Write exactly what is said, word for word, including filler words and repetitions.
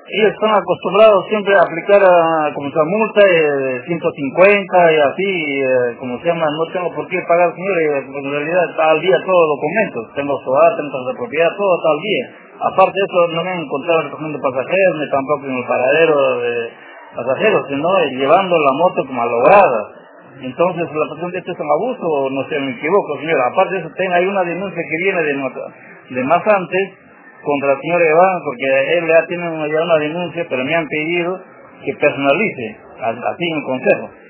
ellos están acostumbrados siempre a aplicar a, como esa multa de ciento cincuenta y así, eh, como se llama, no tengo por qué pagar, señor, eh, porque en realidad está al día todos los documentos, tengo S O A, tengo de propiedad, todo está al día. Aparte de eso, no me he encontrado recogiendo pasajeros, ni tampoco en el paradero de pasajeros, sino eh, llevando la moto como malograda. Entonces, la cuestión de esto es un abuso, o no sé, me equivoco, señor. Aparte de eso, ten, hay una denuncia que viene de, de más antes, contra el señor Iván, porque él ya tiene una, ya una denuncia, pero me han pedido que personalice, así en el consejo.